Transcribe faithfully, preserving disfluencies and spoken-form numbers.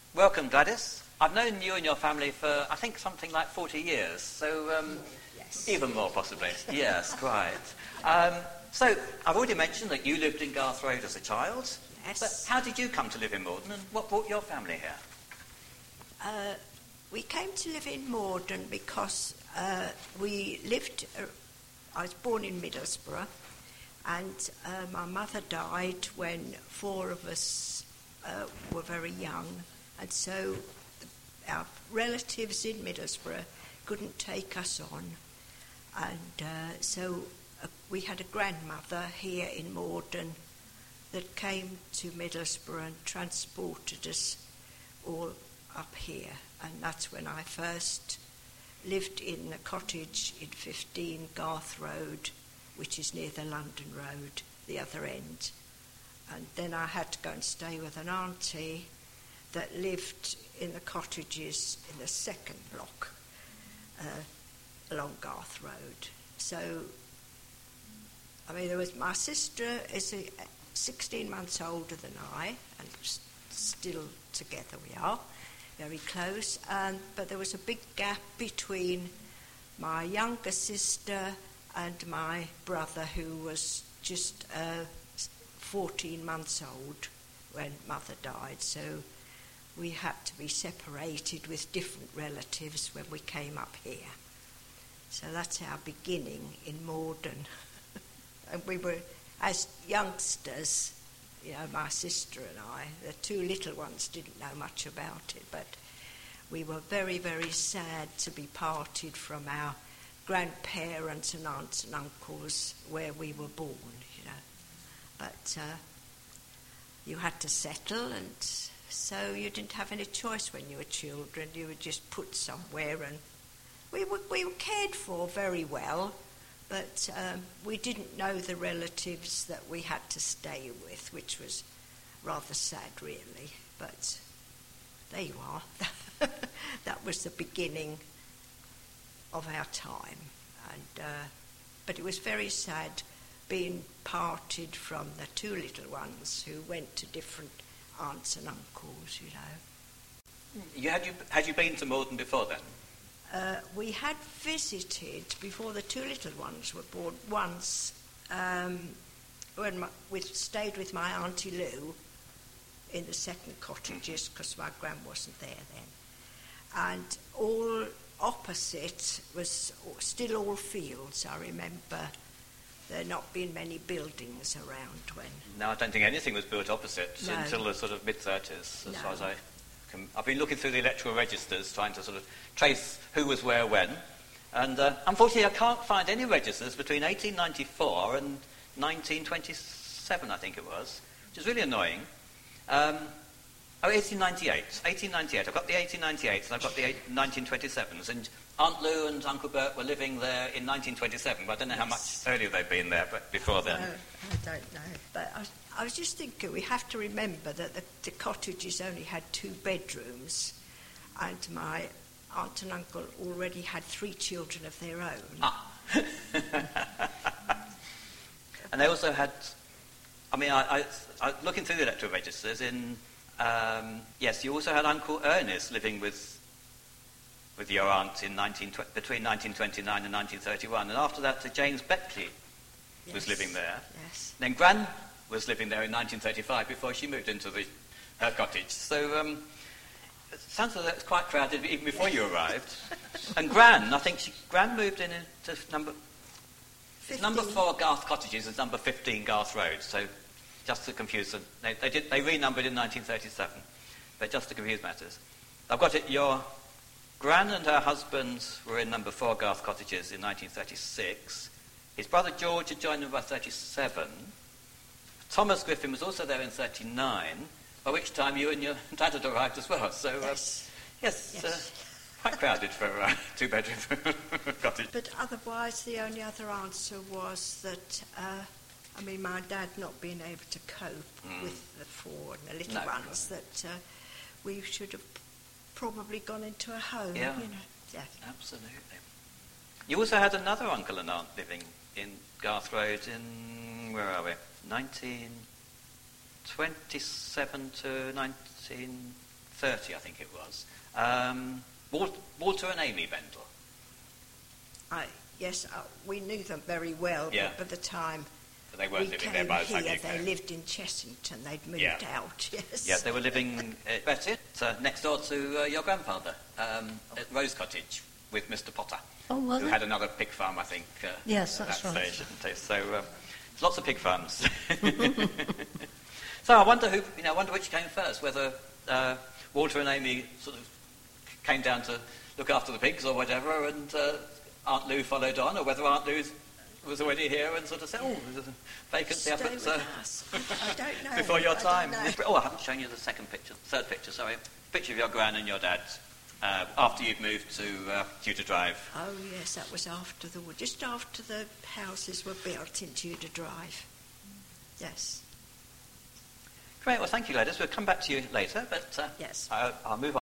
Welcome, Gladys. I've known you and your family for, I think, something like forty years, so um, yes. Even more, possibly. Yes, quite. Um, so, I've already mentioned that you lived in Garth Road as a child. Yes. But how did you come to live in Morden, and what brought your family here? Uh, we came to live in Morden because uh, we lived... Uh, I was born in Middlesbrough, and uh, my mother died when four of us uh, were very young, and so our relatives in Middlesbrough couldn't take us on, and uh, so uh, we had a grandmother here in Morden that came to Middlesbrough and transported us all up here, and that's when I first lived in a cottage in fifteen Garth Road, which is near the London Road, the other end. And then I had to go and stay with an auntie that lived in the cottages in the second block uh, along Garth Road. So, I mean, there was my sister is a, sixteen months older than I, and s- still together we are, very close. And but there was a big gap between my younger sister and my brother, who was just uh, fourteen months old when mother died. So we had to be separated with different relatives when we came up here. So that's our beginning in Morden. And we were, as youngsters, you know, my sister and I, the two little ones didn't know much about it, but we were very, very sad to be parted from our grandparents and aunts and uncles where we were born, you know. But uh, you had to settle, and so you didn't have any choice when you were children. You were just put somewhere, and we were, we were cared for very well, but um, we didn't know the relatives that we had to stay with, which was rather sad, really. But there you are. That was the beginning of our time. And uh, but it was very sad being parted from the two little ones who went to different aunts and uncles, you know. You, had, you, had you been to Morden before then? Uh, we had visited, before the two little ones were born, once um, when my, we stayed with my Auntie Lou in the second cottages, because my gran wasn't there then. And all opposite was still all fields. I remember there not being many buildings around when... No, I don't think anything was built opposite No. until the sort of mid-thirties, as No. far as I can... I've been looking through the electoral registers, trying to sort of trace who was where when, and uh, unfortunately I can't find any registers between eighteen ninety-four and nineteen twenty-seven, I think it was, which is really annoying. Um, oh, eighteen ninety-eight. eighteen ninety-eight. I've got the eighteen ninety-eights and I've got the eight, nineteen twenty-sevens, and Aunt Lou and Uncle Bert were living there in nineteen twenty-seven, but I don't know how much Yes. earlier they'd been there but before then. No, I don't know. But I, I was just thinking, we have to remember that the, the cottages only had two bedrooms, and my aunt and uncle already had three children of their own. Ah. And they also had, I mean, I, I, I looking through the electoral registers, in, um, yes, you also had Uncle Ernest living with with your aunt in nineteen, between nineteen twenty-nine and nineteen thirty-one, and after that, Sir James Beckley Yes. was living there. Yes. Then Gran was living there in nineteen thirty-five before she moved into the, her cottage. So um, it sounds like it's quite crowded even before you arrived. And Gran, I think she, Gran moved in into number... It's number four Garth Cottages is number fifteen Garth Road, so just to confuse them. They, they, did, they renumbered in nineteen thirty-seven, but just to confuse matters. I've got it, your Gran and her husband were in number four Garth Cottages in nineteen thirty-six. His brother George had joined them by thirty-seven. Thomas Griffin was also there in thirty-nine, by which time you and your dad had arrived as well. So, uh, Yes. yes, Yes. Uh, quite crowded for a uh, two-bedroom cottage. But otherwise, the only other answer was that, uh, I mean, my dad not being able to cope Mm. with the four and the little No. ones, that uh, we should have probably gone into a home, Yeah. you know. Yeah. Absolutely. You also had another uncle and aunt living in Garth Road in, where are we, nineteen twenty-seven to nineteen thirty, I think it was. Um, Wal- Walter and Amy Bendel. I, yes, uh, we knew them very well, Yeah. but by the time But they weren't we living came there by the time here, you they came. lived in Chessington. They'd moved Yeah. out, yes. Yeah, they were living at Betty, uh, next door to uh, your grandfather, um, at Rose Cottage with Mister Potter, Oh, was who it? had another pig farm, I think. Uh, Yes, at that's that right. stage, didn't they? So um, there's lots of pig farms. So I wonder who, you know, I wonder which came first, whether uh, Walter and Amy sort of came down to look after the pigs or whatever, and uh, Aunt Lou followed on, or whether Aunt Lou was already here and sort of said, oh, there's a vacancy up Stay at, with uh, us. I, I don't know. before your I don't time. know. Oh, I haven't shown you the second picture, third picture, sorry. Picture of your gran and your dad uh, after you'd moved to uh, Tudor Drive. Oh, yes, that was after the, just after the houses were built in Tudor Drive. Yes. Great, well, thank you, ladies. We'll come back to you later, but uh, Yes. I, I'll move on.